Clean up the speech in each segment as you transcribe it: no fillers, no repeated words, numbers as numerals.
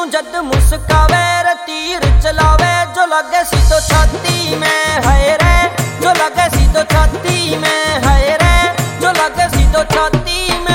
तू जद मुस्कावे रे तीर चलावे जो लगे सी तो छाती में है रे, जो लगे सी तो छाती में है रे, जो लगे सी तो छाती में।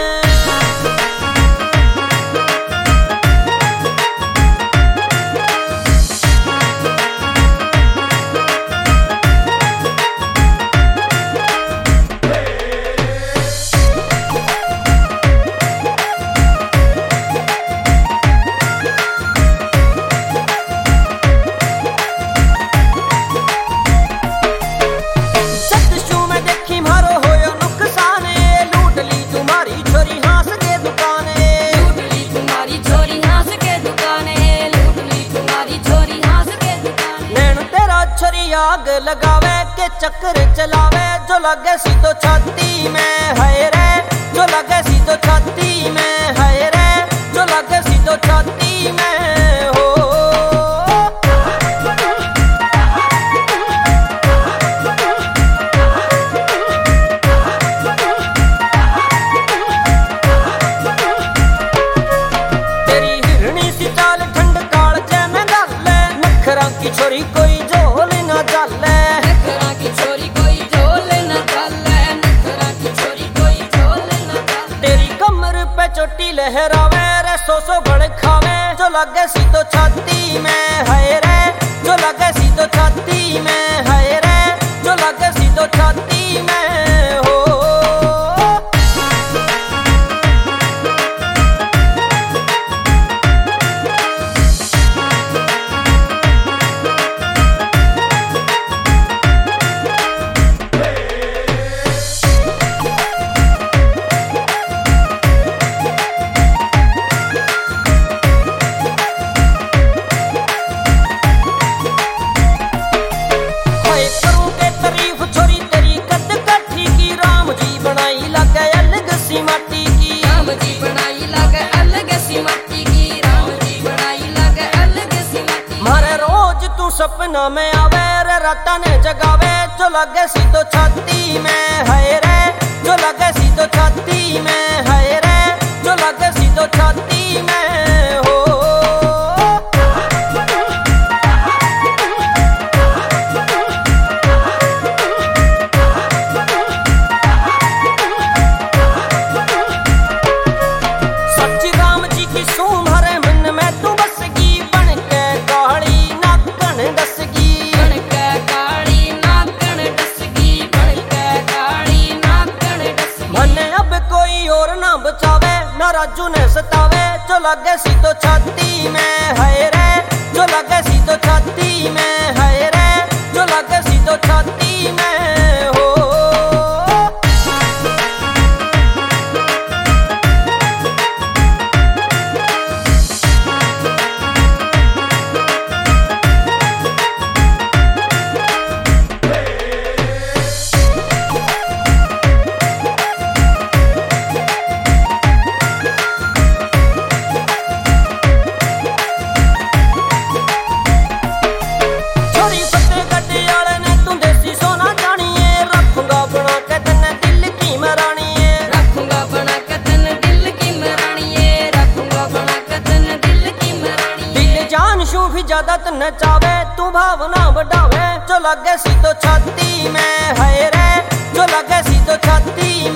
आग लगावे के चक्कर चलावे जो लगे सी तो छाती में है रे, जो लगे सी तो छाती में है रे, जो लगे सी तो छाती में हो। तेरी हिरणी सी चाल ठंड काल जै में गाले, नखरा की छोरी कोई झोल ना चाले, नखरा की छोरी कोई झोल ना चाले, नखरा की छोरी कोई झोल ना चाले। तेरी कमर पे चोटी लहरावे रे सो बड़ खावे जो लगे सी तो छाती में है रे, जो लगे सी तो छाती में है रे, जो लगे सी तो छाती में हो। सपना में आवे रे राता ने जगावे जो लगे सी तो छाती में है रे, जो लगे सी तो छाती में है रे, जो लगे सी तो छाती में हो। सच्ची राम जी की सूम हरे मन में तू बसगी बन के काली राजू ने सतावे जो लगे सी तो छाती में है रे, जो लगे सी तो छाती में है रे, जो लगे सी तो छाती में हो। ज्यादा तन्ने चावे तू भावना बढ़ावे जो लगे सी तो छाती में है रे, जो लगे सी तो छाती